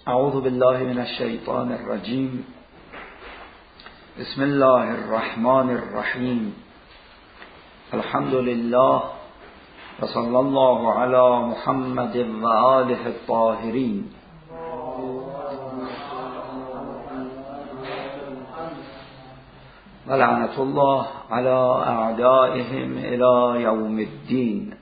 اعوذ بالله من الشیطان الرجیم. بسم الله الرحمن الرحیم. الحمد لله و صلی الله علی محمد و آله الطاهرین. و لعنت الله علی اعدائهم الی یوم الدین.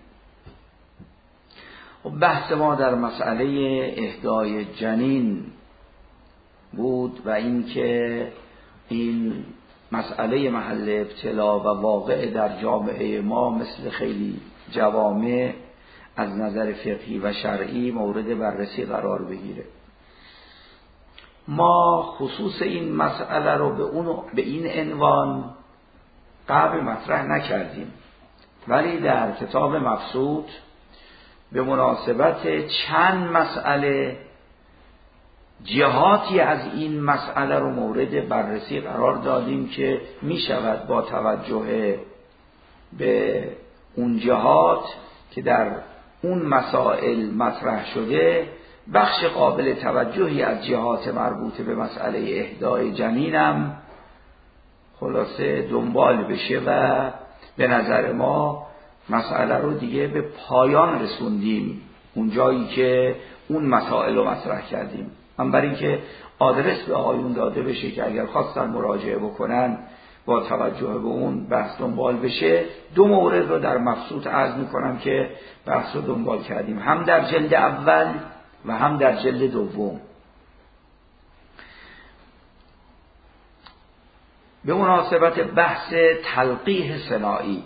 بحث ما در مسئله اهدای جنین بود و اینکه این مسئله محل ابتلا و واقع در جامعه ما مثل خیلی جوامع از نظر فقهی و شرعی مورد بررسی قرار بگیره. ما خصوص این مسئله رو به این عنوان قبل مطرح نکردیم، ولی در کتاب مبسوط به مناسبت چند مسئله جهاتی از این مسئله رو مورد بررسی قرار دادیم که می شود با توجه به اون جهات که در اون مسائل مطرح شده بخش قابل توجهی از جهات مربوط به مسئله اهدای جنینم خلاصه دنبال بشه و به نظر ما مسئله رو دیگه به پایان رسوندیم اون جایی که اون مسائل رو مطرح کردیم. من برای اینکه آدرس به آقایون داده بشه که اگر خواستن مراجعه بکنن با توجه به اون بحث دنبال بشه، دو مورد رو در مبسوط عرض میکنم که بحث رو دنبال کردیم، هم در جلد اول و هم در جلد دوم. به مناسبت بحث تلقیح صناعی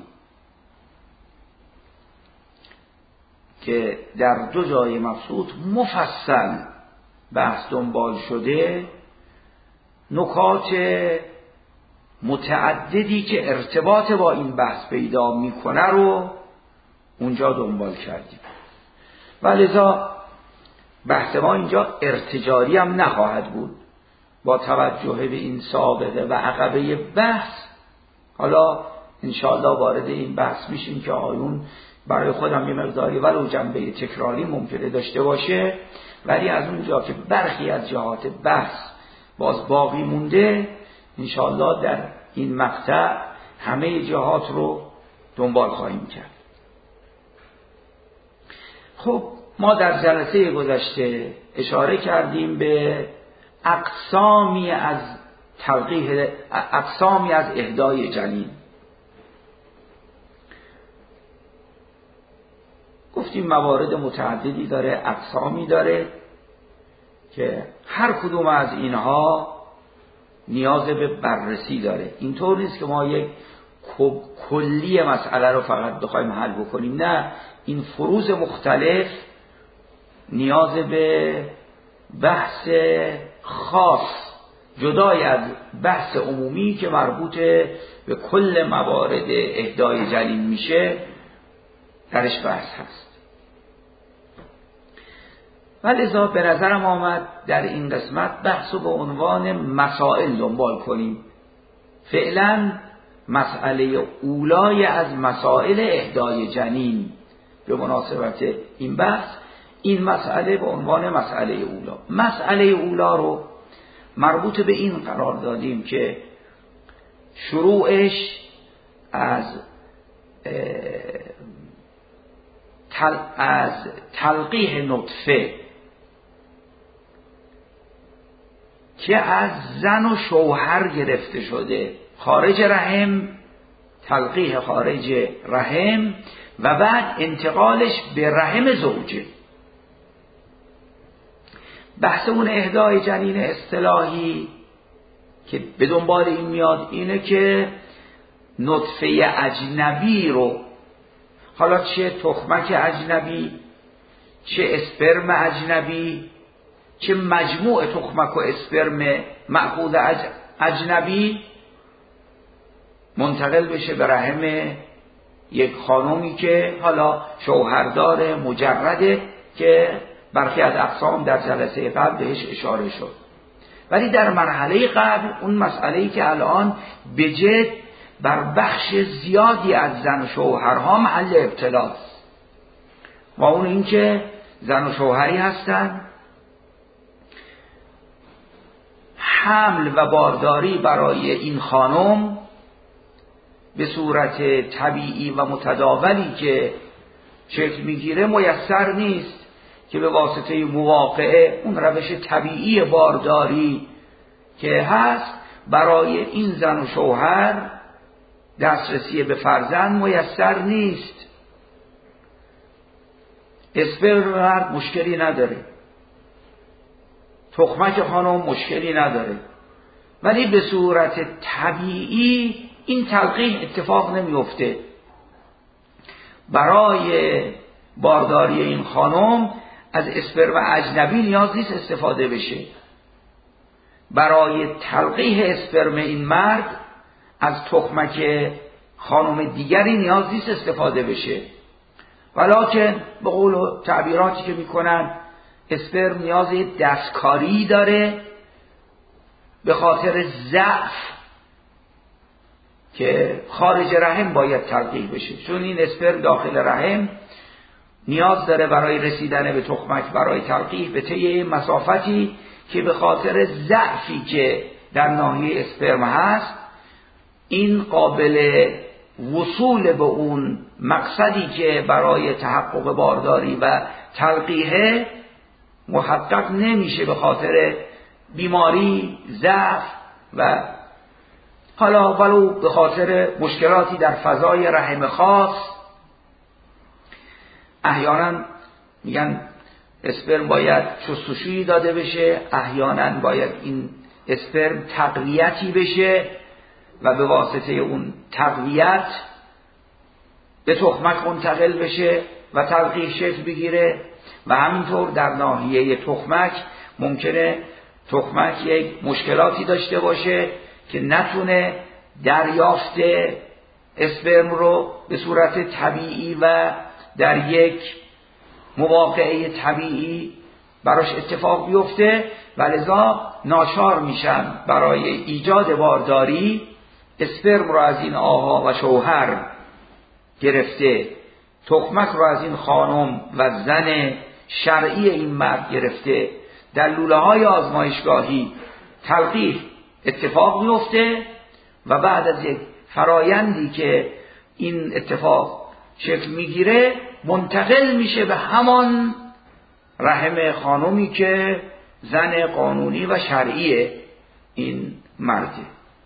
که در دو جای مبسوط مفصل بحث دنبال شده، نکات متعددی که ارتباط با این بحث پیدا میکنه رو اونجا دنبال کردیم و لذا بحث ما اینجا ارتجاری هم نخواهد بود. با توجه به این سابقه و عقبه بحث حالا انشاءالله وارد این بحث میشیم که آیون برای خودم یه مقداری ولو جنبه تکراری ممکنه داشته باشه، ولی از اونجا که برخی از جهات بحث باز باقی مونده انشاءالله در این مقطع همه جهات رو دنبال خواهیم کرد. خب ما در جلسه گذشته اشاره کردیم به اقسامی از اهدای جنین. گفتیم موارد متعددی داره، اقسامی داره که هر کدوم از اینها نیاز به بررسی داره. اینطور نیست که ما یک کلی مسئله رو فقط بخوایم حل بکنیم، نه، این فروض مختلف نیاز به بحث خاص جدای از بحث عمومی که مربوط به کل موارد اهدای جنین میشه درش بحث هست. ولذا به نظرم آمد در این قسمت بحث رو به عنوان مسائل دنبال کنیم. فعلا مسئله اولای از مسائل اهدای جنین به مناسبت این بحث، این مسئله به عنوان مسئله اولا. مسئله اولا رو مربوط به این قرار دادیم که شروعش از تلقیح نطفه که از زن و شوهر گرفته شده خارج رحم، تلقیح خارج رحم و بعد انتقالش به رحم زوجه. بحث اون اهدای جنین اصطلاحی که به دنبال این میاد اینه که نطفه اجنبی رو، حالا چه تخمک اجنبی، چه اسپرم اجنبی، چه مجموع تخمک و اسپرم مأخوذ اجنبی، منتقل بشه به رحم یک خانومی که حالا شوهردار مجرده که برخی از اقسام در جلسه قبل بهش اشاره شد. ولی در مرحله قبل اون مسئله‌ای که الان به جد بر بخش زیادی از زن و شوهرها محل ابتلاست و اون این که زن و شوهری هستن حمل و بارداری برای این خانم به صورت طبیعی و متداولی که شکل میگیره میسر نیست که به واسطه مواقعه اون روش طبیعی بارداری که هست برای این زن و شوهر دسترسی به فرزند میسر نیست. اسپرم مرد مشکلی نداره، تخمک خانم مشکلی نداره، ولی به صورت طبیعی این تلقیح اتفاق نمیفته. برای بارداری این خانم از اسپرم اجنبی نیاز نیست استفاده بشه. برای تلقیح اسپرم این مرد از تخمک خانم دیگری نیاز نیست استفاده بشه. ولکن به قول و تعبیراتی که میکنن اسپرم نیاز دستکاری داره به خاطر ضعف که خارج رحم باید تلقیح بشه، چون این اسپرم داخل رحم نیاز داره برای رسیدن به تخمک برای تلقیح به طی مسافتی که به خاطر ضعفی که در ناحیه اسپرم هست این قابل وصول به اون مقصدی که برای تحقق بارداری و تلقیح محقق نمیشه به خاطر بیماری، ضعف و حالا ولو به خاطر مشکلاتی در فضای رحم خاص. احیانا میگن اسپرم باید شستشویی داده بشه، احیانا باید این اسپرم تقویتی بشه و به واسطه اون تقویت به تخمک منتقل بشه و تلقیح شکل بگیره. و همینطور در ناحیه تخمک ممکنه تخمک یک مشکلاتی داشته باشه که نتونه دریافت اسپرم رو به صورت طبیعی و در یک مواقعه طبیعی براش اتفاق بیفته و لذا ناچار میشن برای ایجاد بارداری اسپرم رو از این آقا و شوهر گرفته، تخمک رو از این خانم و زن شرعی این مرد گرفته، در لوله های آزمایشگاهی تلقیح اتفاق میفته و بعد از یک فرایندی که این اتفاق شکل میگیره منتقل میشه به همان رحم خانومی که زن قانونی و شرعی این مرده.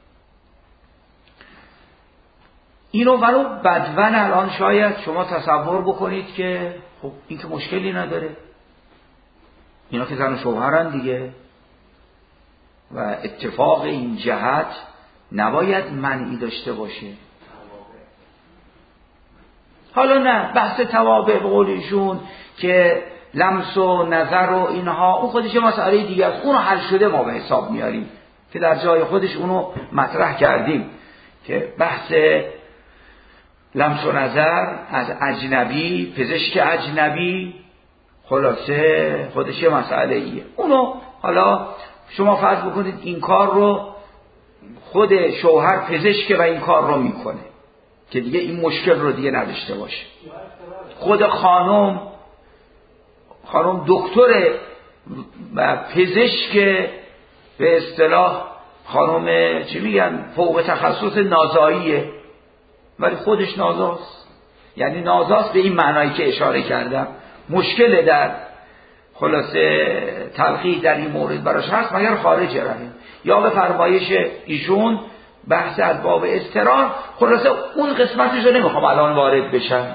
اینو ولو بدون الان شاید شما تصور بکنید که خب این که مشکلی نداره، اینا که زن و شوهرن دیگه و اتفاق این جهت نباید منعی داشته باشه. حالا نه بحث توابع به قول ایشون که لمس و نظر و اینها اون خودش مسئله دیگه است، اونو حل شده ما به حساب میاریم که در جای خودش اونو مطرح کردیم که بحث لمس و نظر از اجنبی، پزشک اجنبی، خلاصه خودش مسئله ایه. اونو حالا شما فرض بکنید این کار رو خود شوهر پزشک و این کار رو میکنه که دیگه این مشکل رو دیگه نداشته باشه. خود خانم دکتر و پزشک به اصطلاح خانم چی میگن فوق تخصص نازاییه ولی خودش نازاست، یعنی نازاست به این معنایی که اشاره کردم. مشکل در خلاصه تلقیح در این مورد براش هست مگر خارج رحم یا به فرمایش ایشون بحث از باب اضطرار. خلاصه اون قسمتش رو نمیخوام الان وارد بشم.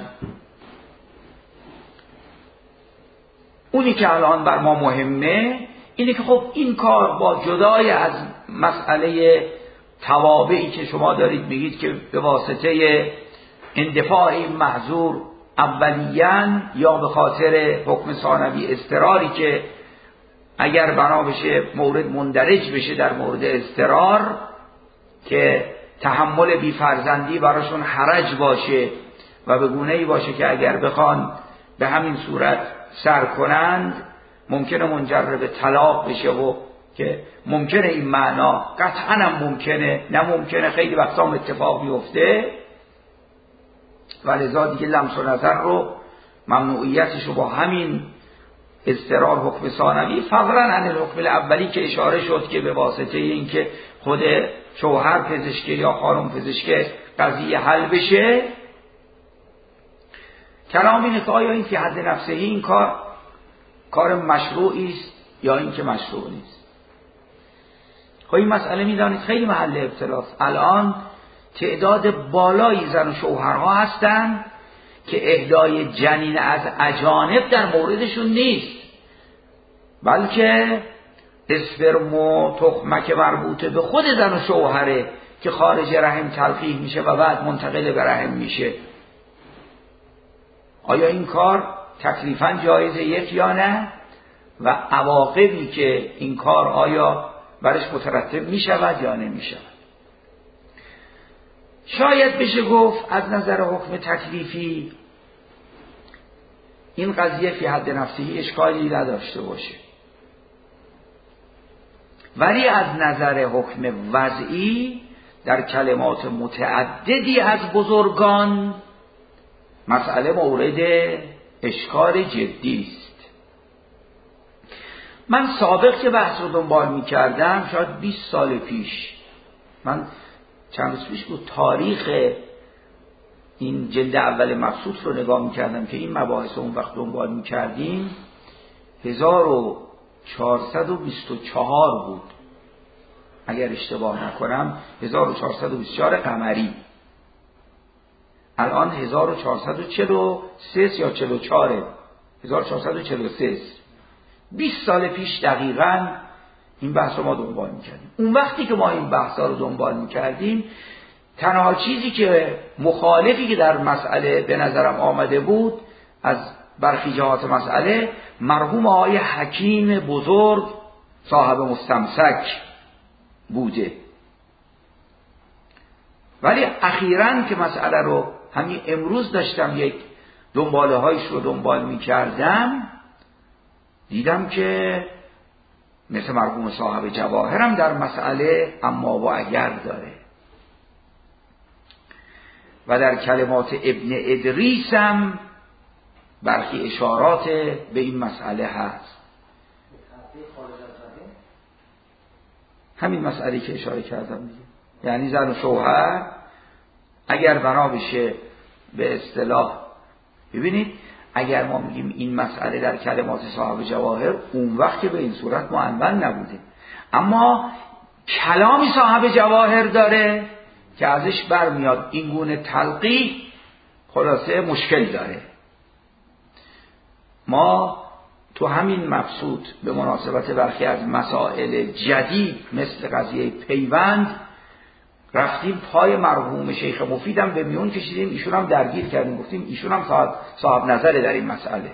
اونی که الان بر ما مهمه اینه که خب این کار با جدای از مسئله توابعی که شما دارید میگید که به واسطه اندفاع این محظور اولیاً یا به خاطر حکم ثانوی اضطراری که اگر بنا بشه مورد مندرج بشه در مورد اضطرار که تحمل بی فرزندی براشون حرج باشه و به گونه‌ای باشه که اگر بخوان به همین صورت سر کنند ممکنه منجر به طلاق بشه و که ممکنه این معنا قطعاً هم ممکنه نه ممکنه خیلی وقتا اتفاق میفته و لذا دیگه لمس و نظر رو ممنوعیتش رو با همین اضطرار حکم ثانوی فقراً عن الحکم الاولی که اشاره شد که به واسطه این که خود شوهر پزشکی یا خانم پزشکی قضیه حل بشه. کلام اینه که آیا این فی حد نفسه این کار مشروعی است یا این که مشروع نیست. خب این مسئله میدانید خیلی محل ابتلاست. الان تعداد بالایی زن و شوهرها هستند که اهدای جنین از اجانب در موردشون نیست، بلکه اسپرم و تخمک مربوطه به خود زن و شوهره که خارج رحم تلقیح میشه و بعد منتقل به رحم میشه. آیا این کار تکلیفاً جایزه یک یا نه؟ و عواقبی که این کار آیا برش مترتب میشود یا نمیشود؟ شاید بشه گفت از نظر حکم تکلیفی این قضیه فی حد نفسه اشکالی نداشته باشه، ولی از نظر حکم وضعی در کلمات متعددی از بزرگان مسئله مورد اشکال جدی است. من سابق که بحث رو دنبال می کردم، شاید 20 سال پیش، من چند روز پیش بود تاریخ این جلد اول مبسوط رو نگاه می کردم که این مباحث اون وقت دنبال می کردیم، 1424 بود اگر اشتباه نکنم، 1424 قمری. الان 1443 یا 44 1443 20 سال پیش دقیقاً این بحث رو ما دنبال می‌کردیم. اون وقتی که ما این بحثا رو دنبال می‌کردیم، تنها چیزی که مخالفی که در مسئله به نظرم آمده بود از برخی جهات مسئله، مرحوم آقای حکیم بزرگ صاحب مستمسک بوده. ولی اخیراً که مسئله رو همین امروز داشتم یک دنباله هایش رو دنبال می کردم، دیدم که مثل مرحوم صاحب جواهرم در مسئله اما و اگر داره و در کلمات ابن ادریس هم برخی اشارات به این مسئله هست. همین مسئله که اشاره کردم دیگه، یعنی زن و شوهر اگر بنا بشه به اصطلاح، ببینید اگر ما میگیم این مسئله در کلمات صاحب جواهر، اون وقت که به این صورت معنون نبوده، اما کلامی صاحب جواهر داره که ازش برمیاد این گونه تلقیح خلاصه مشکل داره. ما تو همین مبسوط به مناسبت برخی از مسائل جدید مثل قضیه پیوند رفتیم پای مرحوم شیخ مفیدم به میون کشیدیم، ایشون هم درگیر کردیم، گفتیم ایشون هم صاحب نظره در این مسئله.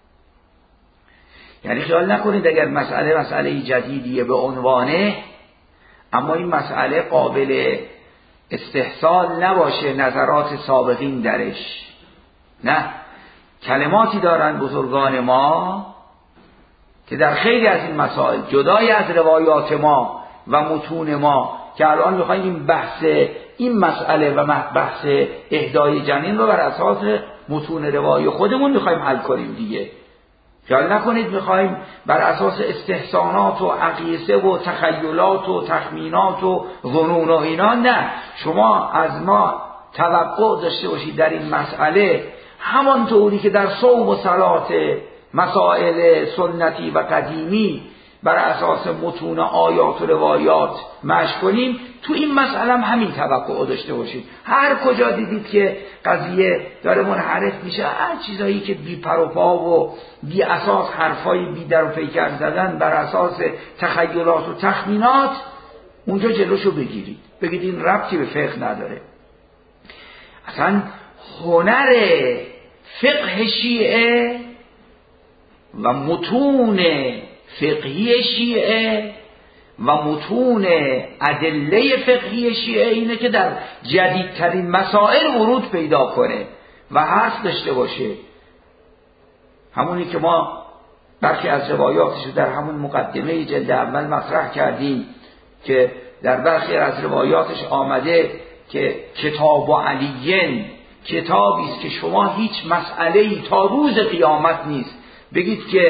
یعنی خیال نکنید اگر مسئله جدیدیه به عنوانه، اما این مسئله قابل استحصال نباشه نظرات سابقین درش. نه، کلماتی دارن بزرگان ما که در خیلی از این مسائل جدای از روایات ما و متون ما که الان میخوایم این مسئله و بحث اهدای جنین رو بر اساس متون روایی خودمون میخوایم حل کنیم دیگه. خیال نکنید میخوایم بر اساس استحسانات و عقیسه و تخیلات و تخمینات و ظنون و اینا. نه، شما از ما توقع داشته باشید در این مسئله همانطوری که در صوم و صلات مسائل سنتی و قدیمی بر اساس متون آیات و روایات مشق کنیم، تو این مسئله هم همین توقع داشته باشید. هر کجا دیدید که قضیه داره منحرف میشه، هر چیزایی که بی پر و پا و بی اساس، حرفای بی در و پیکر زدن بر اساس تخیلات و تخمینات، اونجا جلوشو بگیرید، بگید این ربطی به فقه نداره. اصلا هنر فقه شیعه و متون فقهی شیعه و متون ادله فقهی شیعه اینه که در جدیدترین مسائل ورود پیدا کنه و حرف داشته باشه. همونی که ما برخی از روایاتش در همون مقدمه جلد اول مطرح کردیم که در برخی از روایاتش آمده که کتاب علیین کتابی است که شما هیچ مسئله‌ای تا روز قیامت نیست بگید که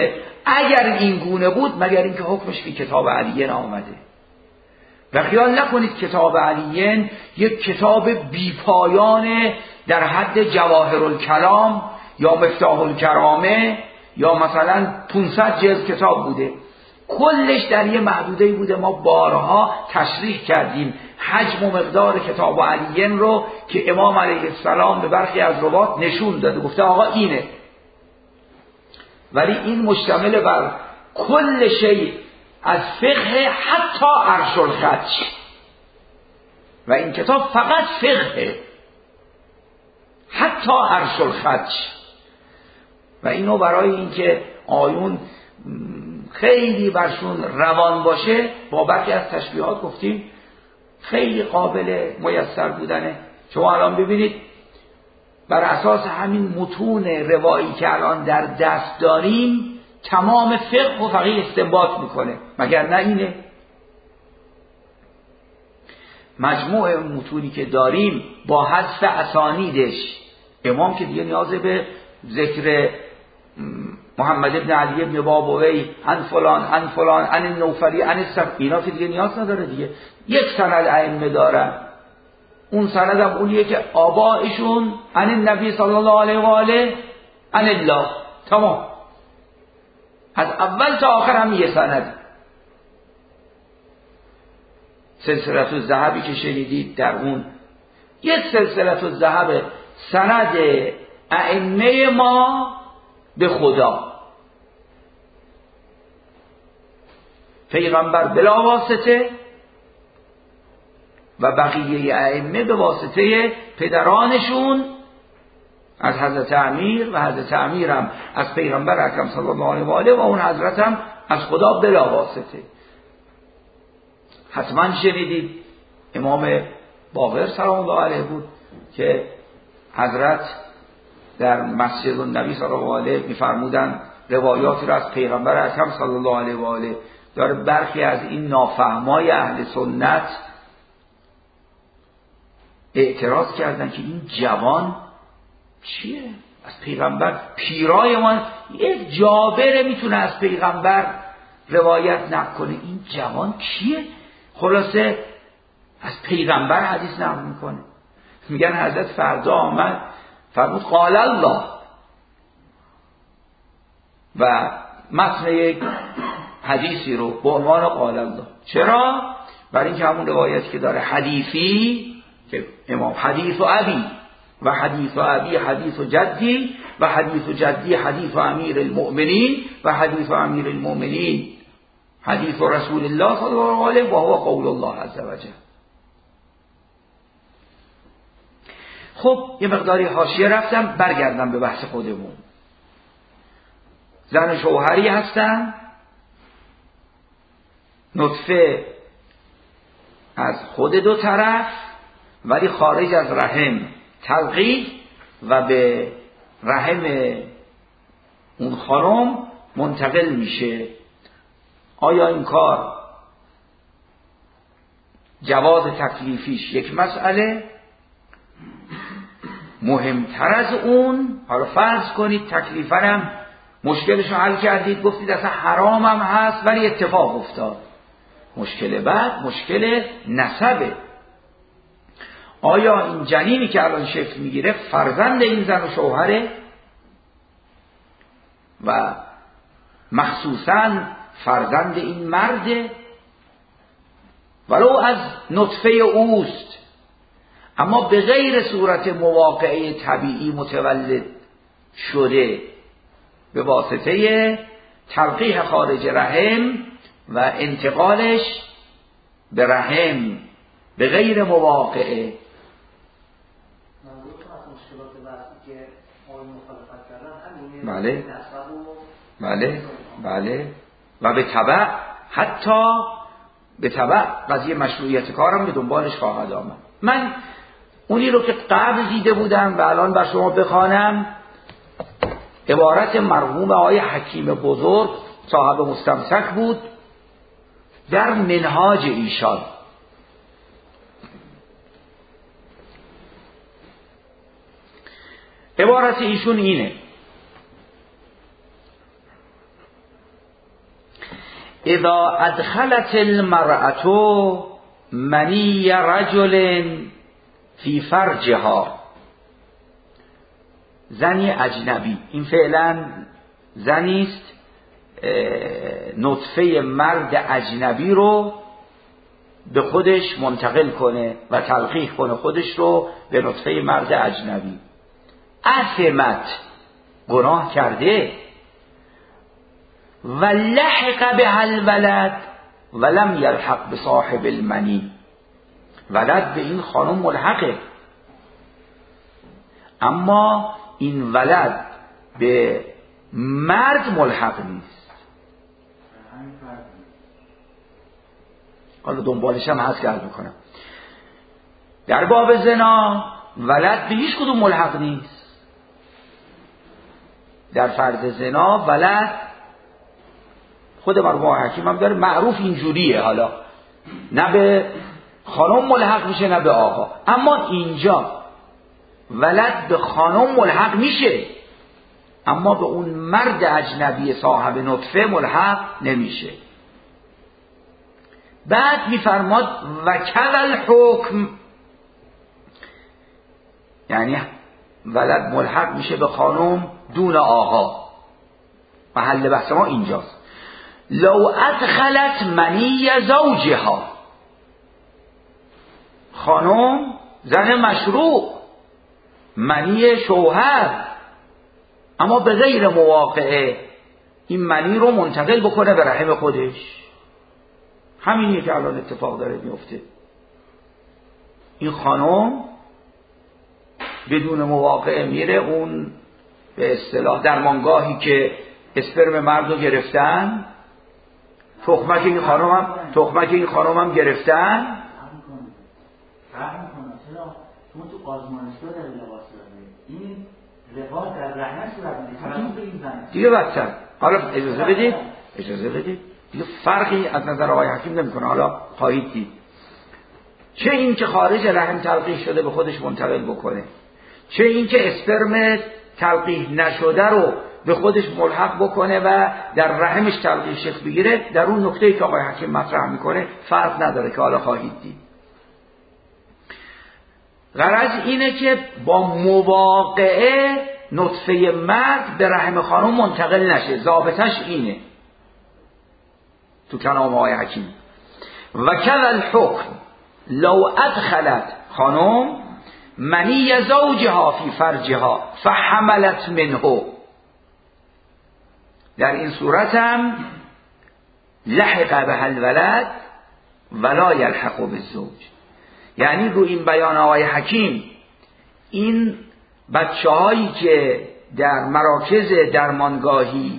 اگر این گونه بود مگر اینکه حکمش فی کتاب علیین آمده. و خیال نکنید کتاب علیین یک کتاب بیپایان در حد جواهر الکلام یا مفتاح الکرامه یا مثلا 500 جلد کتاب بوده. کلش در یه محدوده‌ای بوده. ما بارها تشریح کردیم حجم و مقدار کتاب علیین رو که امام علیه السلام به برخی از روات نشون داده، گفته آقا اینه. ولی این مشتمل بر کل شیء از فقه حتی عرش الخط، و این کتاب فقط فقه حتی عرش الخط. و اینو برای اینکه آیون خیلی برشون روان باشه با برخی از تشبیهات گفتیم خیلی قابل میسر بودنه. شما الان ببینید بر اساس همین متون روایی که الان در دست داریم تمام فقه و فقیه استنباط میکنه، مگر نه اینه؟ مجموع متونی که داریم با حذف اسانیدش، امام که دیگه نیاز به ذکر محمد ابن علی ابن بابوی عن فلان عن نوفلی عن اینا که دیگه نیاز نداره دیگه. یک سند ائمه دارن، اون سند هم اونیه که آبائشون عن النبی صلی الله علیه و آله عن الله، تمام از اول تا آخر هم یه سند. سلسله الذهبی که شنیدید در اون یک سلسله الذهب سند ائمه ما به خدا، پیغمبر بلا واسطه و بقیه ائمه به واسطه پدرانشون از حضرت امیر و حضرت امیر هم از پیغمبر اکرم صلی الله علیه و آله و اون حضرت هم از خدا بلا واسطه. حتما شنیدید امام باقر سلام الله علیه بود که حضرت در مسجد النبی صلی الله علیه می‌فرمودند روایاتی را از پیغمبر اکرم صلی الله علیه و آله داره برخی از این نافهمای اهل سنت اعتراض کردن که این جوان چیه؟ از پیغمبر پیرای ما یک جابره میتونه از پیغمبر روایت نکنه، این جوان کیه؟ خلاصه از پیغمبر حدیث نقل میکنه. میگن حضرت فردا آمد فرمود قال الله و متن یک حدیثی رو به عنوان قال الله. چرا؟ برای اینکه همون روایتی که داره حدیثی که امام حدیث و ابی و حدیث و ابی حدیث و جدی و حدیث و جدی حدیث و امیر المؤمنین و حدیث و امیر المؤمنین حدیث و رسول الله صلی الله علیه و هو قول الله عز وجل. خب یه مقداری حاشیه رفتم، برگردم به بحث خودمون. زن و شوهری هستن، نطفه از خود دو طرف ولی خارج از رحم تلقیح و به رحم اون خانم منتقل میشه. آیا این کار جواز تکلیفیش یک مسئله، مهمتر از اون، حالا فرض کنید تکلیفاً مشکلش رو حل کردید، گفتید اصلا حرام هم هست ولی اتفاق افتاد. مشکل بعد مشکل نسبه. آیا این جنینی که الان شکل میگیره فرزند این زن و شوهره و مخصوصاً فرزند این مرده ولو از نطفه اوست اما به غیر صورت مواقعه طبیعی متولد شده به واسطه تلقیح خارج رحم و انتقالش به رحم به غیر مواقعه. بله بله بله و به تبع حتی به تبع قضیه مشروعیت کارم به دنبالش خواهد آمد. من اونی رو که قبل دیده بودم و الان بر شما بخوانم، عبارت مرحوم آقای حکیم بزرگ صاحب مستمسک بود در منهاج ایشان. عبارت ایشون اینه: اذا ادخلت المرأة منی رجل فی فرجها، زنی اجنبی، این فعلا زنیست نطفه مرد اجنبی رو به خودش منتقل کنه و تلقیح کنه خودش رو به نطفه مرد اجنبی. اثمت، گناه کرده، و لحق بها الولد ولم یلحق بصاحب المنی، ولد به این خانم ملحقه، اما این ولد به مرد ملحق نیست. حالا دنبالش هم هست که عرض میکنم. در باب زنا ولد به هیچ کدوم ملحق نیست. در فرض زنا ولد خود مرحوم حکیم هم داره معروف اینجوریه، حالا نه به خانم ملحق میشه نه به آقا، اما اینجا ولد به خانم ملحق میشه اما به اون مرد اجنبی صاحب نطفه ملحق نمیشه. بعد میفرماد و کذل حکم، یعنی ولد ملحق میشه به خانم دون آقا. محل بحث ما اینجاست. لو ادخلت منی زوجها، خانم زن مشروع، منی شوهر، اما به غیر مواقعه این منی رو منتقل بکنه به رحم خودش. همینیه که الان اتفاق داره میفته. این خانم بدون مواقعه میره اون به اصطلاح درمانگاهی که اسپرم مرد رو گرفتن، تخمک این خانم هم گرفتن. چون تو آزمایشگاه در لباس داره، این لباس در رحم صورت میگیره دیگه بدتر. حالا اجازه بدید دیگه فرقی از نظر آقای حکیم نمیکنه. حالا خواهید دید چه این که خارج رحم تلقیح شده به خودش منتقل بکنه، چه این که اسپرم تلقیح نشده رو به خودش ملحق بکنه و در رحمش تلقیح شکل بگیره. در اون نکته‌ای که آقای حکیم مطرح میکنه فرق نداره که حالا خواهید دید. غرض اینه که با مواقعه نطفه مرد به رحم خانم منتقل نشه. ضابطش اینه تو کلام آقای حکیم. و کذل حکم لو ادخلت خانم منی زوجها فی فرجها فحملت منه، در این صورت هم لحق بها الولد ولا یلحق بالزوج. یعنی رو این بیان آقای حکیم این بچه هایی که در مراکز درمانگاهی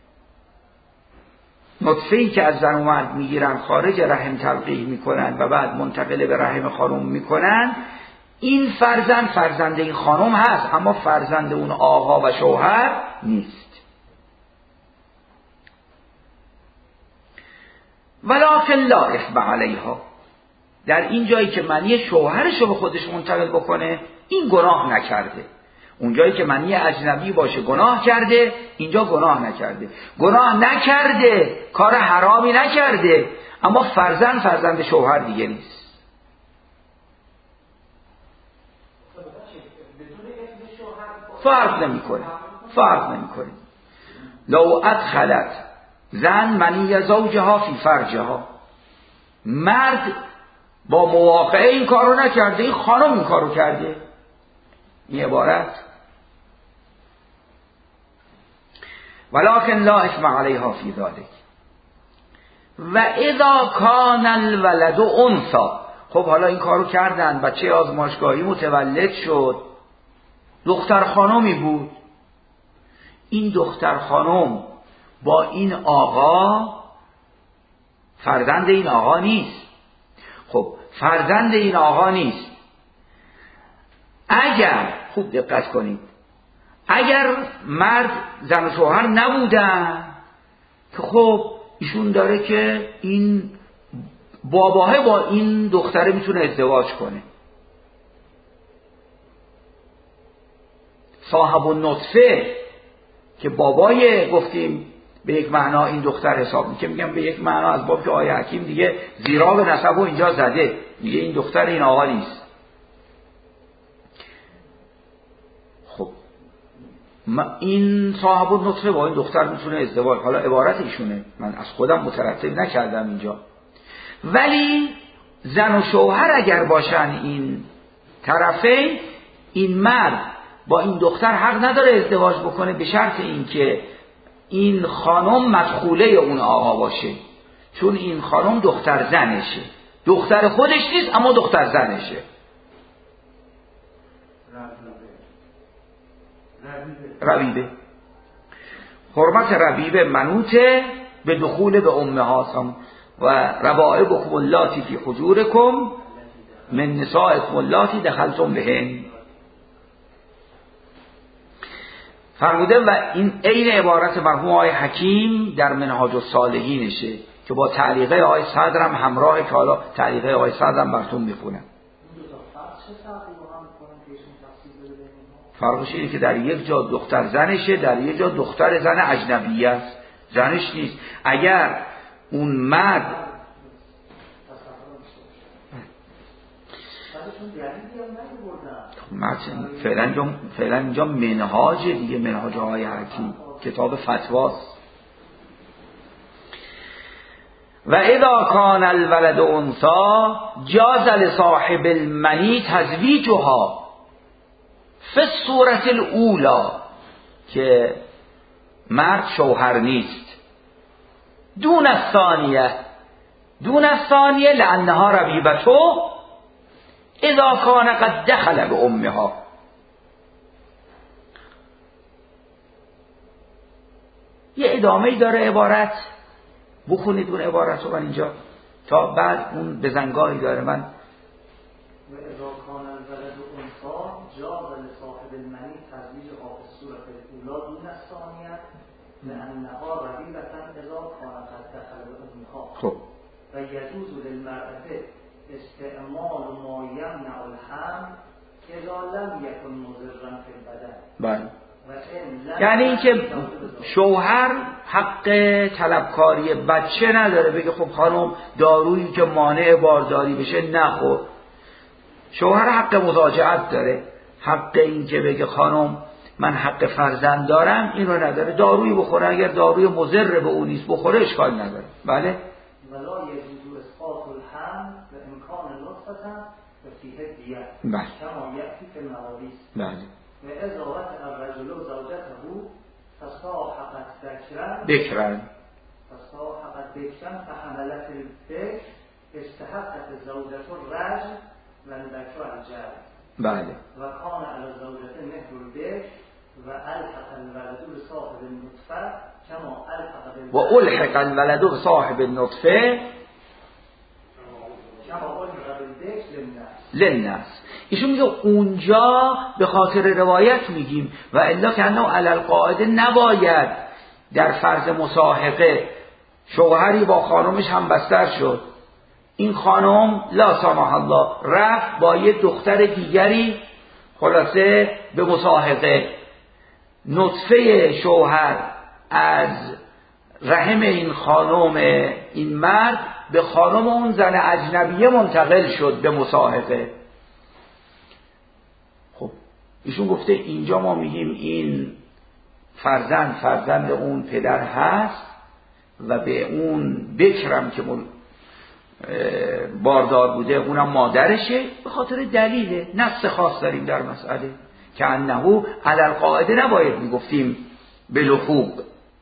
نطفه‌ای که از زن و مرد میگیرن خارج رحم تلقیح میکنن و بعد منتقل به رحم خانم میکنن، این فرزند این خانم هست اما فرزند اون آقا و شوهر نیست. ولکن لا اثم علیها، در این جایی که منی شوهرش رو به خودش منتقل بکنه این گناه نکرده. اون جایی که منی اجنبی باشه گناه کرده، اینجا گناه نکرده. گناه نکرده، کار حرامی نکرده، اما فرزند شوهر دیگه نیست. فرق نمیکنه. لو ادخلت زن منی زوجها فی فرجها، مرد با مواقعه این کارو نکرده، این خانم این کارو کرده. این عبارت ولکن لا اثم علیها فی ذلک و اذا کان الولد انثى. خب حالا این کارو کردن، بچه آزمایشگاهی متولد شد، دختر خانمی بود. این دختر خانم با این آقا فرزند این آقا نیست. خب فرزند این آقا نیست. اگر خوب دقت کنید، اگر مرد زن و شوهر نبودن که خب ایشون داره که این باباه با این دختره میتونه ازدواج کنه، صاحب النطفه که بابای گفتیم به یک معنا این دختر حساب میشه، میگم به یک معنا از باب که آیه حکیم دیگه زیرا به نسب و اینجا زده، میگه این دختر این آقا نیست. خب این صاحب النطفه با این دختر میتونه ازدواج، حالا عبارت ایشونه، من از خودم مترتب نکردم اینجا، ولی زن و شوهر اگر باشن این طرفین، این مرد با این دختر حق نداره ازدواج بکنه به شرط اینکه این خانم مدخوله اون آقا باشه، چون این خانم دختر زنشه، دختر خودش نیست اما دختر زنشه. ربیبه حرمت ربیبه منوطه به دخول به امهاتم و ربائبکم اللاتی فی حجورکم من نسائکم اللاتی دخلتم بهن. فرموده و این عین عبارت مرحوم آقای حکیم در منهاج الصالحینشه که با تعلیقه آقای صدر هم همراه، که حالا تعلیقه آقای صدر هم براتون میخونم. فرقش اینه که در یک جا دختر زنشه، در یک جا دختر زن اجنبیه است، زنش نیست. اگر اون مرد فعلا اینجا منهاج دیگه، منهاج آقای حکیم کتاب فتواست. و اذا کان الولد انثی جاز لصاحب المنی تزویجها فی الصورة الاولی، که مرد شوهر نیست، دون الثانیه لانها ربیبته اذا کان قد دخل به امها. یه ادامه‌ای داره عبارت، بخونید اون عبارت رو من اینجا تا بعد اون بزنگاهی داره. من و اذا کان الولد انثی جاز لصاحب المنی تزویجها فی الصورة الاولی دون الثانیه لانها ربیبة اذا کان قد دخل به امها. خب و یجوز للمرأة استعمال ما یمنع الحمل اذا لم یکن مضرا فی البدن. بله، یعنی اینکه شوهر حق طلبکاری بچه نداره، بگه خب خانم دارویی که مانع بارداری بشه نخور. شوهر حق مراجعت داره، حق این که بگه خانم من حق فرزند دارم این رو نداره، دارویی بخوره، اگر داروی مضر به اون نیست بخوره اشکال نداره. بله، ولا یجوز اسقاط الحمل و امکان نطفه و فیه دیه بله کما یأتی فی الموارث. بله. و اذا وطئ الرجل زوجته فصاحبت بکرن فحملت البکر استحقت زوجته الرجل و البکر الجلد. بله. و کان علی زوجته مهر البکر و الحق الولد بصاحب النطفه کما الحق و الحق الولد بصاحب النطفه للناس. ایشون میگه اونجا به خاطر روایت میگیم و الا که انه علی القاعده نباید در فرض مصاحقه شوهری با خانمش هم بستر شد، این خانم لا سامح الله رفت با یه دختر دیگری خلاصه به مصاحقه، نطفه شوهر از رحم این خانم این مرد به خانم اون زن اجنبیه منتقل شد به مصاحقه. خب ایشون گفته اینجا ما میگیم این فرزند اون پدر هست و به اون بکرم که باردار بوده اونم مادرشه، به خاطر دلیله نص خاص داریم در مسئله که انه علی القاعده نباید میگفتیم بلحوق.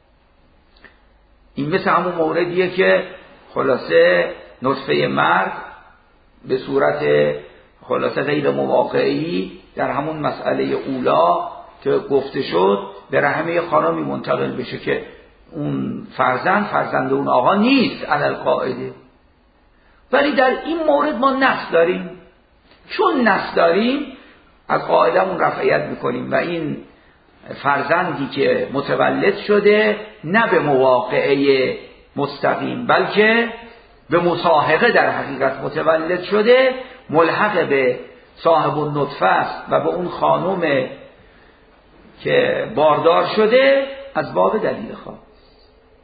این مثل همون موردیه که خلاصه نطفه مرد به صورت خلاصه غیر مواقعی در همون مسئله اولا که گفته شد به رحم خانمی منتقل بشه که اون فرزند اون آقا نیست علی القاعده. ولی در این مورد ما نص داریم، چون نص داریم از قاعدمون رفعیت میکنیم و این فرزندی که متولد شده نه به مواقعه مستقیم بلکه به مصاحقه در حقیقت متولد شده، ملحق به صاحب النطفه است و به اون خانم که باردار شده از باب دلیل خاص.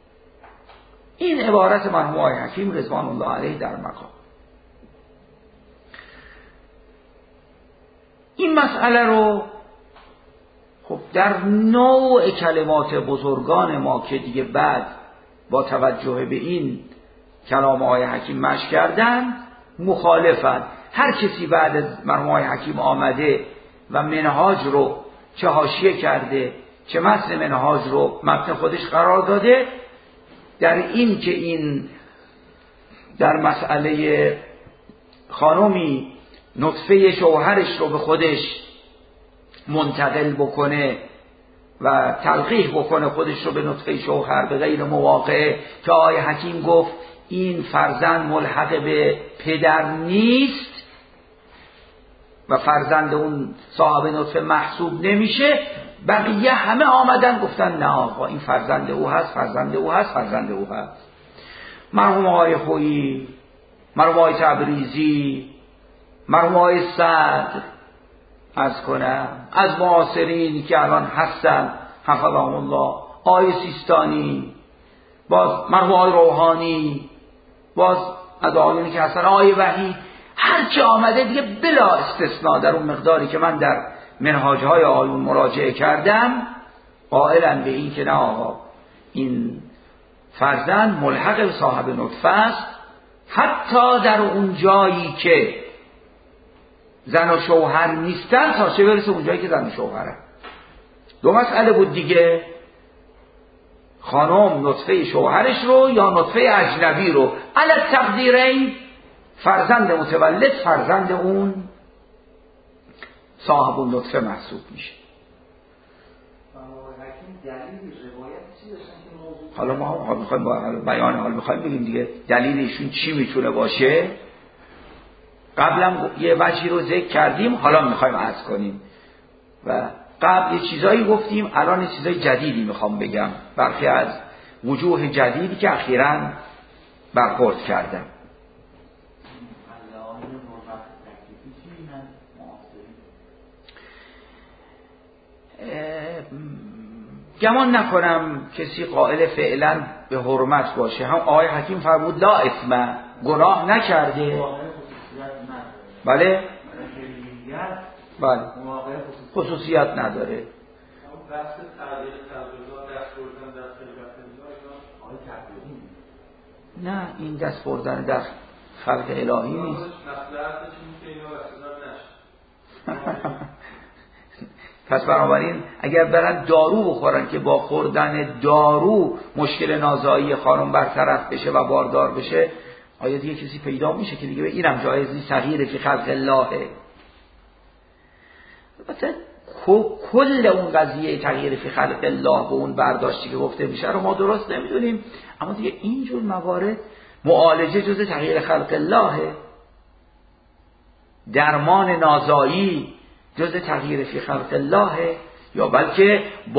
این عبارت مرحوم آقای حکیم رضوان الله علیه در مقام. این مسئله رو خب در نوع کلمات بزرگان ما که دیگه بعد با توجه به این کلام آقای حکیم مشق کردن مخالفن. هر کسی بعد از مرحوم آقای حکیم آمده و منهاج رو چه حاشیه کرده چه متن منهاج رو متن خودش قرار داده، در این که این در مسئله خانومی نطفه شوهرش رو به خودش منتقل بکنه و تلقیح بکنه خودش رو به نطفه شوهر به غیر مواقعه، که آقای حکیم گفت این فرزند ملحق به پدر نیست و فرزند اون صاحب نطفه محسوب نمیشه، بقیه همه آمدن گفتن نه آقا این فرزند او هست، فرزند او هست، فرزند او هست. مرحوم آقای خویی، مرحوم آقای تبریزی، مرحوم آقای صدر از کنم از معاصرین که الان هستن حفظهم الله، آقای سیستانی، باز مرحوم آقای روحانی، باز از آقایونی که هستن آقای وحید، هر چی آمده دیگه بلا استثناء در اون مقداری که من در منهاجهای آقایون مراجعه کردم قائلن به این که نه آقا این فرزند ملحق به صاحب نطفه است، حتی در اون جایی که زن و شوهر نیستن تا چه برسه اون جایی که زن و شوهره. دو مسئله بود دیگه، خانم نطفه شوهرش رو یا نطفه اجنبی رو، علی تقدیرین فرزند متولد فرزند اون صاحب اون نطفه محسوب میشه. حالا ما میخوایم بیان حال میخوایم بگیم دیگه دلیل ایشون چی میتونه باشه. قبلا یه وجهی رو ذکر کردیم، حالا میخوایم عرض کنیم و قبل یه چیزایی گفتیم، الان یه چیزای جدیدی میخوام بگم، برخی از وجوه جدیدی که اخیراً برخورد کردم. گمان نکنم کسی قائل فعلا به حرمت باشه. هم آقای حکیم فرمود لا اثم، گناه نکرده. بله بله خصوصیت نداره. نه این دست بردن در خلق الهی نیست. پس بنابراین اگر برن دارو بخورن که با خوردن دارو مشکل نازایی خانم برطرف بشه و باردار بشه، آیا دیگه کسی پیدا میشه که دیگه به اینم جایز نیست؟ صغیر فی خلق الله. البته کل اون قضیه تغییر فی خلق الله به اون برداشتی که گفته میشه رو ما درست نمیدونیم، اما دیگه اینجور موارد معالجه جز تغییر خلق الله، درمان نازایی جز تغییر فی خلق الله، یا بلکه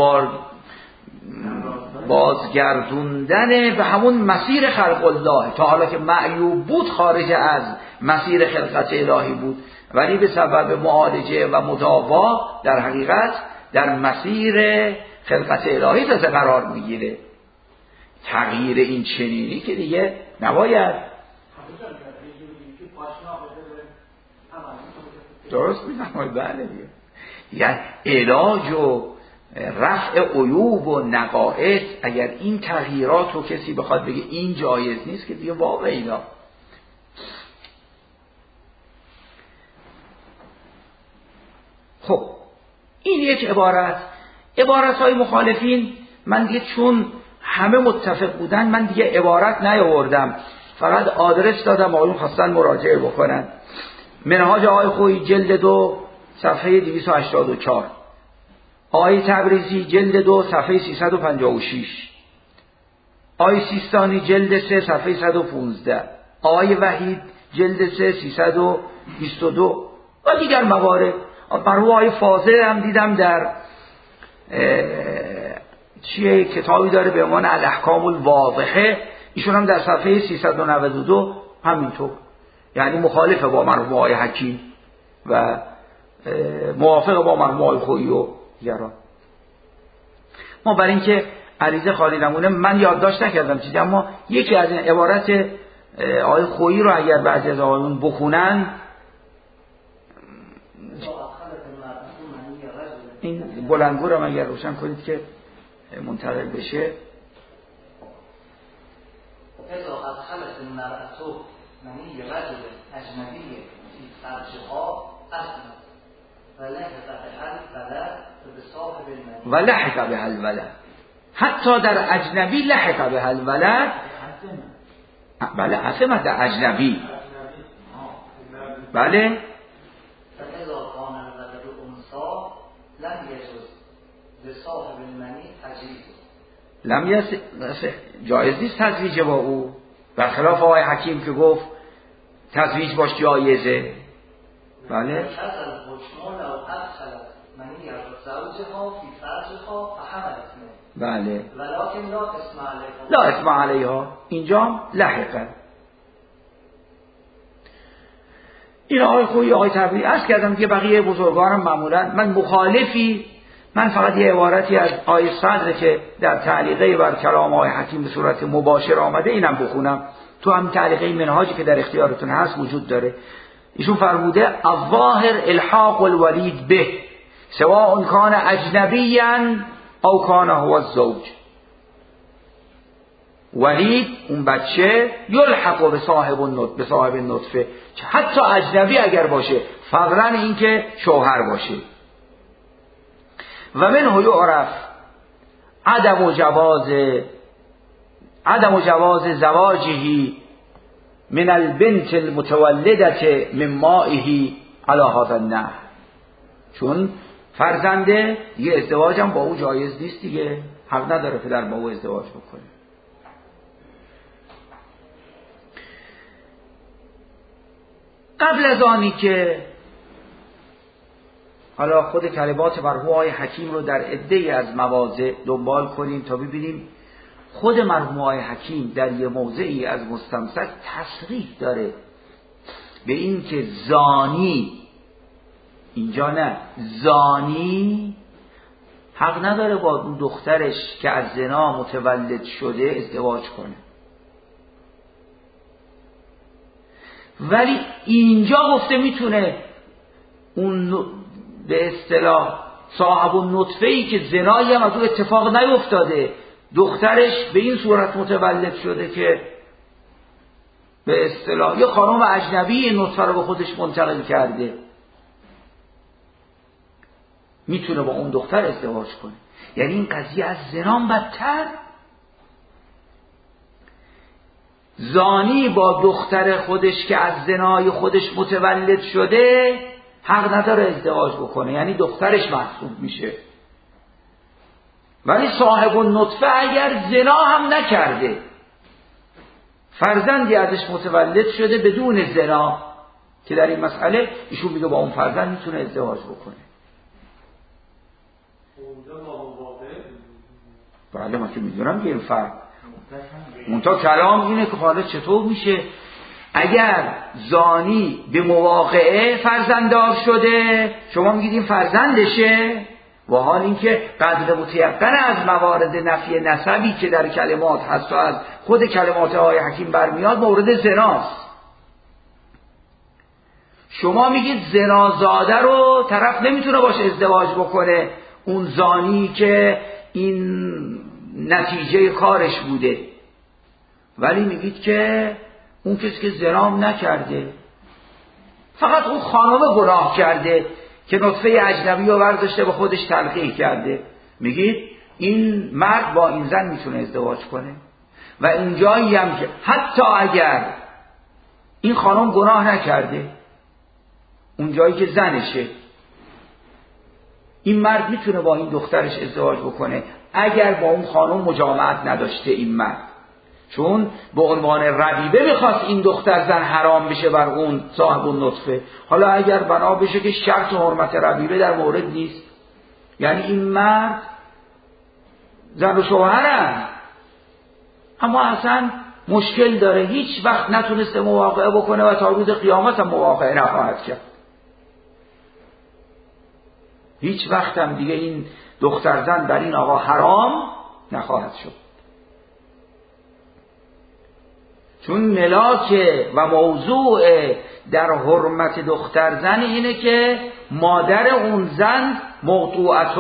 بازگردوندن به همون مسیر خلق الله. تا حالا که معیوب بود خارج از مسیر خلقت الهی بود، ولی به سبب معالجه و مداوا در حقیقت در مسیر خلقت الهی تازه قرار میگیره. تغییر این چنینی که دیگه نباید. درست میفهمید؟ بله دیگه. یعنی علاج و رفع عیوب و نقائص، اگر این تغییرات رو کسی بخواد بگه این جایز نیست که دیگه واقعا اینا. خب این یک عبارت‌های مخالفین من دیگه چون همه متفق بودن من دیگه عبارت نیاوردم، فقط آدرس دادم آقایون خواستن مراجعه بکنن. منهاج آقای خویی جلد 2 صفحه 284، آقای تبریزی جلد 2 صفحه 356، آقای سیستانی جلد 3 صفحه 115، آقای وحید جلد 3 322 و دیگر موارد. مرحوم آقای فاضل هم دیدم در کتابی داره به عنوان الاحکام الواضحه، ایشون هم در صفحه 392 همینطور، یعنی مخالف با مرحوم آقای حکیم و موافق با مرحوم آقای خویی و دیگران. ما برای اینکه عریضه خالی نمونه، من یادداشت نکردم چیزی، اما یکی از این عبارت آقای خویی رو اگر بعضی از آقایون بخونن، این بلندگو رو اگر روشن کنید که منتقل بشه. اذا ادخلت المرأة منی رجل اجنبی فی فرجها اسمت و لحق به الولد، حتی در اجنبی لحق به الولد. بله عصمت در اجنبی. بله فاذا كان الولد انثى لم يجوز لصاحب المنی تجویز، جایز نیست تزویج با او، برخلاف آقای حکیم که گفت تزویج باش جایزه. بله بله لا اسم علیها، اینجا لحقه. این آقای خویی، آقای تبریزی عرض کردم که بقیه بزرگانم معمولا من مخالفی، من فقط یه عبارتی از آیه صدر که در تعلیقه بر کلام آقای حکیم به صورت مباشر آمده اینم بخونم، تو هم تعلیقه منهاجی که در اختیارتون هست وجود داره. ایشون فرموده الظاهر الحاق الولید به سواء کان اجنبیاً او کان هو الزوج. ولید اون بچه یلحق به صاحب النطفه، حتی اجنبی اگر باشه، فضلا این که شوهر باشه. و منه یعرف عدم جواز زواجه من البنت المتولدة من مائه على هذا النحو، چون فرزنده یه ازدواج هم با او جایز نیست دیگه، حق نداره پدر با او ازدواج بکنه. قبل از آنی که حالا خود کلمات مرحوم آقای حکیم رو در عده‌ای از مواضع دنبال کنیم تا ببینیم خود مرحوم آقای حکیم در یه موضعی از مستمسک تصریح داره به این که زانی، اینجا نه، زانی حق نداره با اون دخترش که از زنا متولد شده ازدواج کنه. ولی اینجا گفته میتونه اون به اصطلاح صاحب النطفه‌ای که زنایی هم از اون اتفاق نیفتاده، دخترش به این صورت متولد شده که به اصطلاح یه خانم اجنبی نطفه رو به خودش منتقل کرده، میتونه با اون دختر ازدواج کنه. یعنی این قضیه از زنام بدتر. زانی با دختر خودش که از زنای خودش متولد شده حق نداره ازدواج بکنه، یعنی دخترش محسوب میشه. ولی صاحب النطفه اگر زنا هم نکرده، فرزندی ازش متولد شده بدون زنا، که در این مسئله ایشون میگه با اون فرزند میتونه ازدواج بکنه. بله من که میدونم که این فرق منتها کلام اینه که حالا چطور میشه اگر زانی به مواقعه فرزنددار شده، شما میگید این فرزندشه، و حال اینکه قدر متیقن از موارد نفی نسبی که در کلمات هست و از خود کلمات آقای حکیم برمیاد مورد زناست. شما میگید زنازاده رو طرف نمیتونه باشه ازدواج بکنه، اون زانی که این نتیجه کارش بوده، ولی میگید که اون کسی که زنام نکرده، فقط اون خانم گناه کرده که نطفه اجنبی رو برداشته به خودش تلقیح کرده، میگید این مرد با این زن میتونه ازدواج کنه. و اونجایی هم که حتی اگر این خانم گناه نکرده، اونجایی که زنشه، این مرد میتونه با این دخترش ازدواج بکنه اگر با اون خانم مجامعت نداشته این مرد، چون به عنوان ربیبه میخواست این دختر زن حرام بشه بر اون صاحب النطفه. حالا اگر بنا بشه که شرط حرمت ربیبه در مورد نیست، یعنی این مرد زن و شوهرن اما اصلا مشکل داره، هیچ وقت نتونسته مواقعه بکنه و تا روز قیامت هم مواقعه نخواهد کرد. هیچ وقت هم دیگه این دختر زن بر این آقا حرام نخواهد شد. چون ملاک و موضوع در حرمت دختر زن اینه که مادر اون زن موضوعت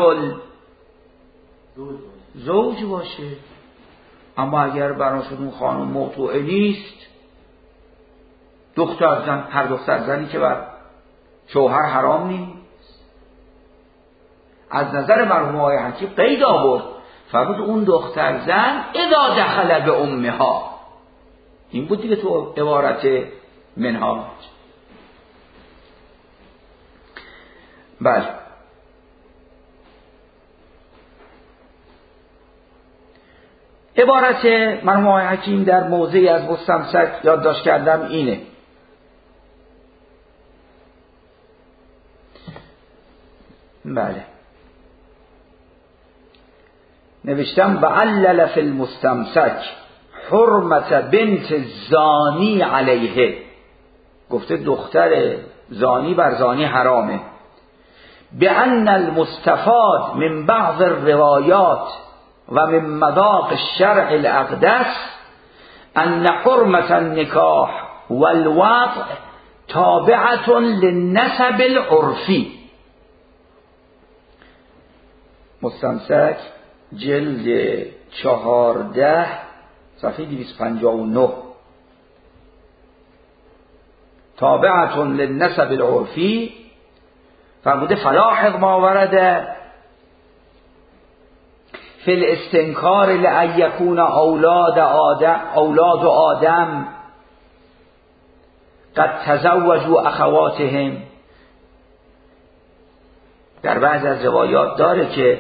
زوج باشه. اما اگر براشون اون خانم موضوعه نیست، دختر زن، هر دختر زنی که بر شوهر حرام نیست. از نظر مرحوم آقای حکیم قید آورد، فرمود اون دختر زن اذا دخل به امها. این بود دیگه تو عبارت منهاج. بله. عبارت مرحوم آقای حکیم در موضعی از مستمسک یادداشت کردم اینه: بله، نوشتم و علل فی المستمسک حرمت بنت زانی علیه، گفته دختر زانی بر زانی حرامه. بأن المستفاد من بعض الروایات و من مذاق الشرع الاقدس ان حرمت النکاح والوضع تابعة للنسب العرفی. مستمسک جلد 14 صفحه 259. تابعة للنسب العرفی فرموده فلاحظ ما ورد فی الاستنکار لأن یکون اولاد آدم قد تزوجوا اخواتهم. در بعض از روایات داره که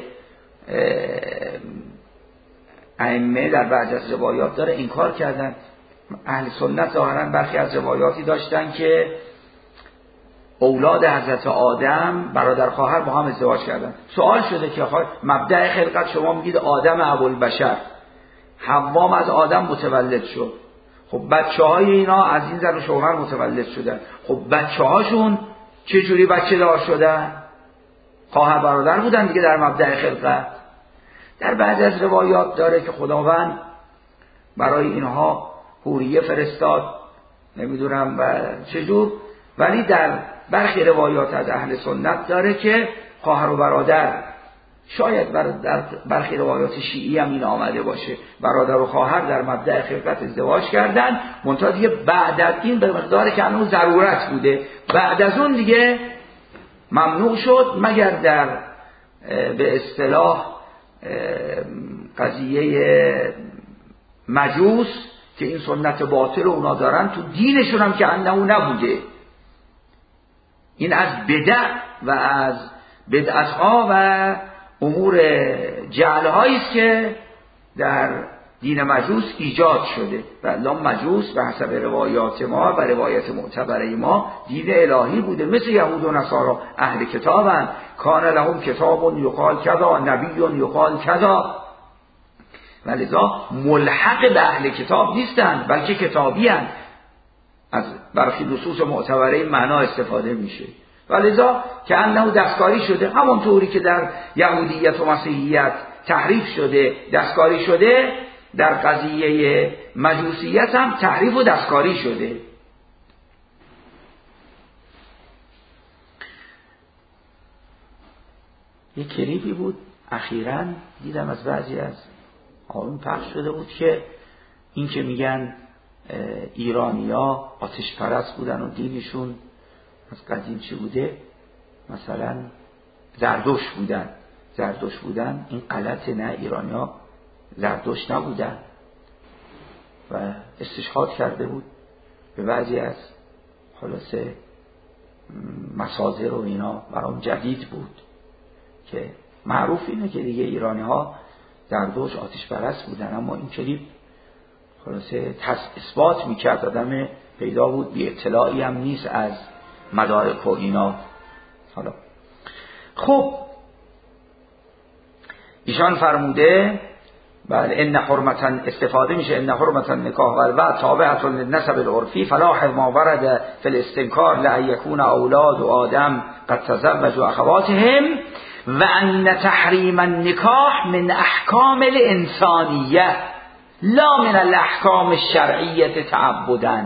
ائمه در بعض از روایات داره انکار کردن. اهل سنت ظاهرا برخی از روایاتی داشتن که اولاد حضرت آدم برادر خواهر با هم ازدواج کردن. سوال شده که مبدأ خلقت شما میگید آدم ابوالبشر، حوام از آدم متولد شد، خب بچه‌های اینا از این زن و شوهر متولد شدن، خب بچه‌هاشون چه جوری بچه دار شدن؟ خواهر برادر بودن دیگه در مبدأ خلقت. در بعضی از روایات داره که خداوند برای اینها حوریه فرستاد، نمیدونم و چجور، ولی در برخی روایات از اهل سنت داره که خواهر و برادر، شاید در برخی روایات شیعی هم این آمده باشه، برادر و خواهر در مبدأ خلقت ازدواج کردن، منتها دیگه بعد از این به مقدار که هنوز ضرورت بوده، بعد از اون دیگه ممنوع شد، مگر در به اصطلاح قضیه مجوس که این سنت باطل رو اونا دارن، تو دینشون هم که انه نبوده. این از بدع و از بدعت‌ها و امور جهل‌هایی است که در دین مجوس ایجاد شده. و الا مجوس به حسب روایات ما و روایت معتبره ما دین الهی بوده، مثل یهود و نصارا اهل کتابن. کان لهم کتاب یقال کذا نبی یقال کذا، ولذا ملحق به اهل کتاب نیستن بلکه کتابی هستند. از برخی نصوص معتبره این معنا استفاده میشه، ولذا که انه دستکاری شده، همونطوری که در یهودیت و مسیحیت تحریف شده دستکاری شده، در قضیه مجوسیت هم تحریف و دستکاری شده. یک کلیپی بود اخیراً دیدم از بعضی از آقایون پخش شده بود که این که میگن ایرانی‌ها آتش پرست بودن و دینشون از قدیم چی بوده، مثلا زردشت بودن، این غلطه. نه، ایرانی‌ها زردشت نبودن. و استشهاد کرده بود به بعضی از خلاصه مصادر و اینا برام جدید بود که معروف اینه که دیگه ایرانی‌ها زردشت آتش پرست بودن، اما این کلیپ خلاصه اثبات میکرد، آدم پیدا بود، بی اطلاعی هم نیست از مدارک و اینا. حالا خب ایشان فرموده بله ان حرمتا استفاده میشه ان حرمتا نکاح و تابعه للنسب العرفی فلاحظ ما ورد فی الاستنکار لأن یکون اولاد آدم قد تزوجوا اخواتهم و ان تحریم النکاح من احکام الانسانیه لا من الاحکام الشرعیه تعبدا.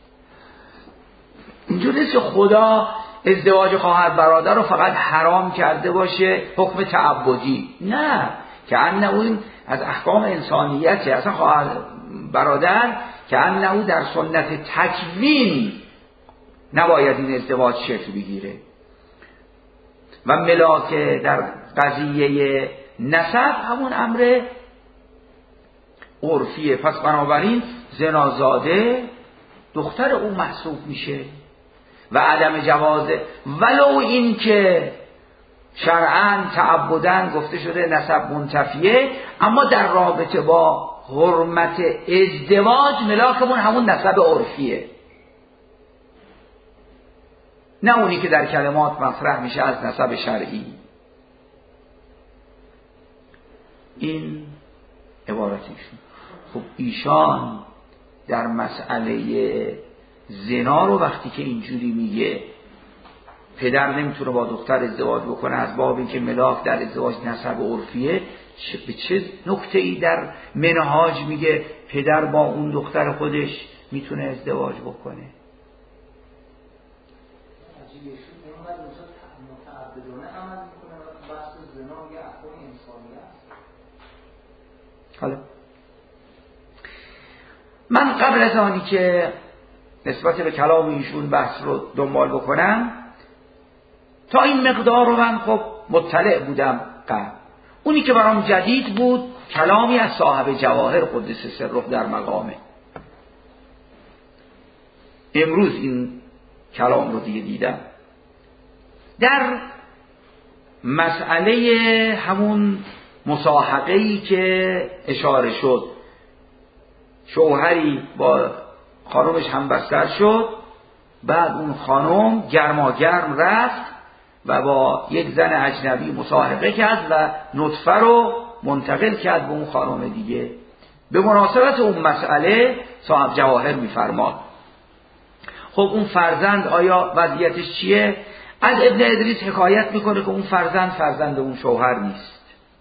اینجوری نیست که خدا ازدواج خواهر برادر رو فقط حرام کرده باشه حکم تعبدی، نه، که انه این از احکام انسانیته. اصلا خواهر برادر که انه در سنت تکوین نباید این ازدواج شکل بگیره و ملاک در قضیه نسب همون امر عرفیه. پس بنابراین زنازاده دختر او محسوب میشه و عدم جوازه، ولو این که شرعاً تعبداً گفته شده نسب منتفیه، اما در رابطه با حرمت ازدواج ملاکمون همون نسب عرفیه، نه اونی که در کلمات مطرح میشه از نسب شرعی. این عبارتیشون. خب ایشان در مسئله زنا رو وقتی که اینجوری میگه پدر نمیتونه با دختر ازدواج بکنه از باب اینکه ملاک در ازدواج نسب عرفیه، به چه نکته‌ای در منهاج میگه پدر با اون دختر خودش میتونه ازدواج بکنه؟ حالا من قبل از آنی که نسبت به کلام ایشون بحث رو دنبال بکنم، تا این مقدار رو من خب مطلع بودم قبل. اونی که برام جدید بود کلامی از صاحب جواهر قدس سره در مقامه. امروز این کلام رو دیدم در مسئله همون مصاحبه‌ای که اشاره شد. شوهری با خانمش هم بستر شد، بعد اون خانم گرماگرم رفت و با یک زن اجنبی مصاحبه کرد و نطفه رو منتقل کرد به اون خانم دیگه. به مناسبت اون مسئله صاحب جواهر می‌فرماد خب اون فرزند آیا وضعیتش چیه؟ از ابن ادریس حکایت میکنه که اون فرزند اون شوهر نیست،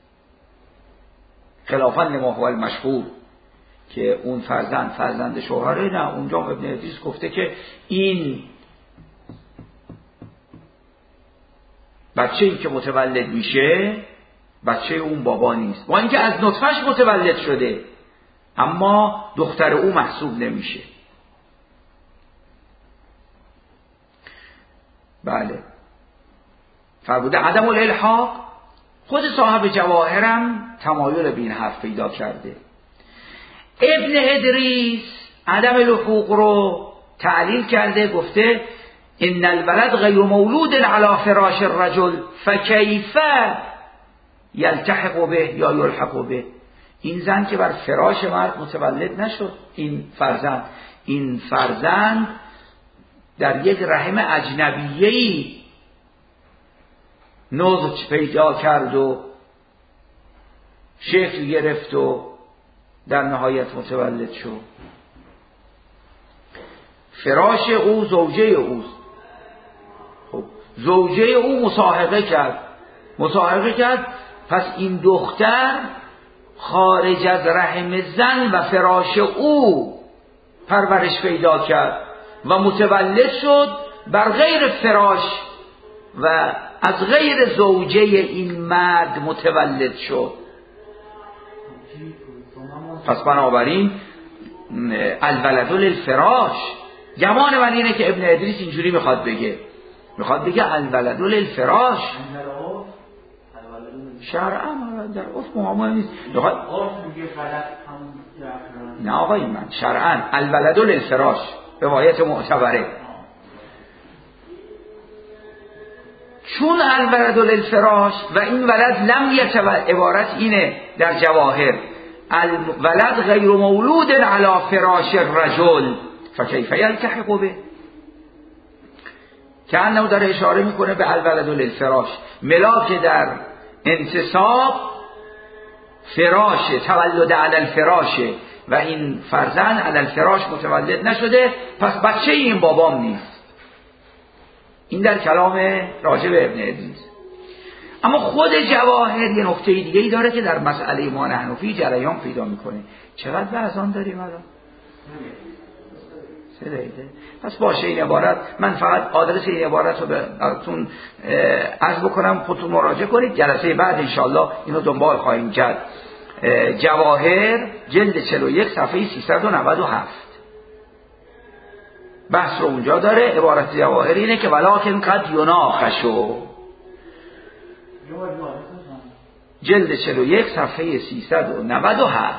خلافاً لما هو المشهور که اون فرزند شوهره. نه، اونجا ابن ادریس گفته که این بچه‌ای که متولد میشه بچه اون بابا نیست، با اینکه از نطفهش متولد شده اما دختر او محسوب نمیشه. بله فرموده عدم الالحاق. خود صاحب جواهرم تمایل به این حرف پیدا کرده. ابن ادریس عدم الحقوق رو تعلیل کرده، گفته ان الولد غیر مولود علی فراش الرجل فکیف یلتحق به یا یلحق به. این زن که بر فراش مرد متولد نشد، این فرزند در یک رحم اجنبیه‌ای نضج پیدا کرد و شکل گرفت و در نهایت متولد شد. فراش او زوجه اوست. خب زوجه او مصاحبه کرد، پس این دختر خارج از رحم زن و فراش او پرورش پیدا کرد و متولد شد بر غیر فراش و از غیر زوجه این مرد متولد شد. پس بنابراین الولد للفراش. گمان من اینه که ابن ادریس اینجوری میخواد بگه الولد للفراش. شرعا در عرف معامله نیست. نه آقای من، شرعا الولد للفراش روایت معتبره. چون الولد للفراش و این ولد لم یتولد، عبارت اینه در جواهر الولد غیر مولود علی فراش الرجل فکیف یلتحق به، که انه داره اشاره میکنه به الولد للفراش، ملاک در انتصاب فراشه، تولد علی الفراشه و این فرزند علی الفراش متولد نشده، پس بچه این بابام نیست. این در کلام راجع به ابن ادریس. اما خود جواهر یه نکته دیگه‌ای داره که در مسئله ما نحنفی جریان پیدا میکنه. چقدر بحثان داریم الان؟ 3 دقیقه. پس باشه این عبارت، من فقط آدرس این عبارت رو براتون عرض بکنم، خودتون مراجعه کنید. جلسه بعد انشالله اینو دنبال خواهیم کرد. جواهر جلد 41 صفحه 397 بحث رو اونجا داره. عبارت جواهر اینه که ولکن قد یناقشوا، جلد 41 صفحه 397.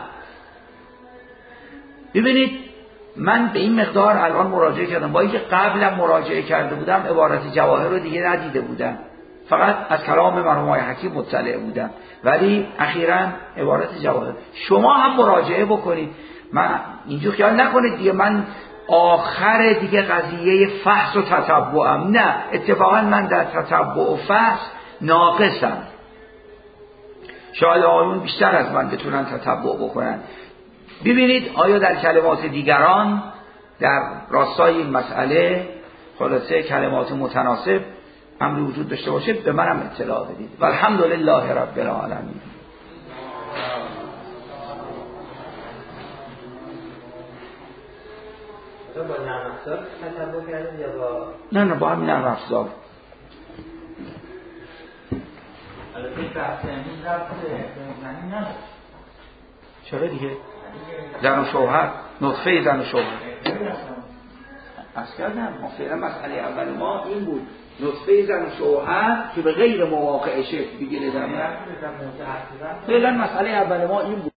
ببینید من به این مقدار الان مراجعه کردم، با اینکه قبلا مراجعه کرده بودم عبارت جواهر رو دیگه ندیده بودم، فقط از کلام مرحوم آقای حکیم مطلع بودم، ولی اخیراً عبارت جواهر شما هم مراجعه بکنید. من اینجور خیال نکنید دیگه من آخر دیگه قضیه فحص و تتبعم، نه، اتفاقا من در تتبع و فحص ناقصم. شاید آقایون بیشتر از من بتونن تتبع بکنن. ببینید آیا در کلمات دیگران در راستای این مسئله خلاصه کلمات متناسب امری وجود داشته باشه به منم اطلاع بدید. والحمدلله رب العالمین. با نرم افزار تتبع کردید یا با نه با همین نرم افزار. البته بحث امروز رفته زنی نداشت. چرا دیگه؟ زن و شوهر، نطفه زن و شوهر. از کردم فعلا مسئله اول ما این بود، نطفه زن و شوهر که به غیر مواقع شکل بگیره. فعلا مسئله اول ما این بود.